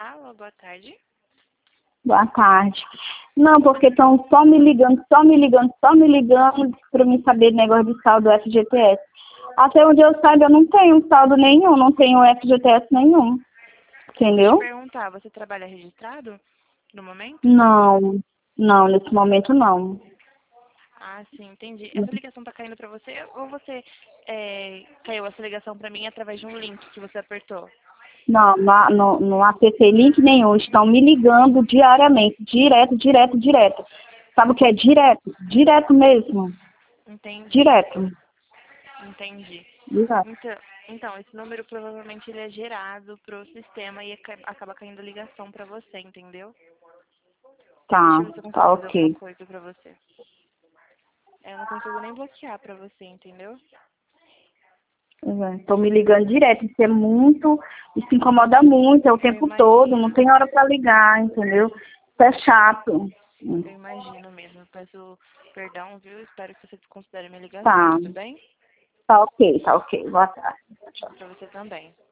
fala? Boa tarde. Boa tarde. Não, porque estão só me ligando para mim saber negócio de saldo do FGTS. Até onde eu saiba, eu não tenho saldo nenhum, não tenho FGTS nenhum. Deixa eu Entendeu? perguntar, você trabalha registrado no momento? Não, nesse momento não. Ah, sim, entendi. Essa ligação tá caindo pra você ou você caiu essa ligação pra mim através de um link que você apertou? Não, não acessei link nenhum. Estão me ligando diariamente, direto. Sabe o que é direto? Direto mesmo. Entendi, Direto. entendi. Direto. Então, esse número provavelmente ele é gerado pro sistema e acaba caindo a ligação pra você, entendeu? Deixa eu ver se eu consigo Tá fazer alguma ok. coisa pra você. Eu não consigo nem bloquear pra você, entendeu? Estão me ligando direto. Isso incomoda muito, é o Eu tempo todo, não imagino, tem hora para ligar, entendeu? Isso é chato. eu imagino mesmo. Eu peço perdão, viu? Espero que você considere minha ligação, Tá, tudo bem? tá ok. Boa tarde. Pra você também.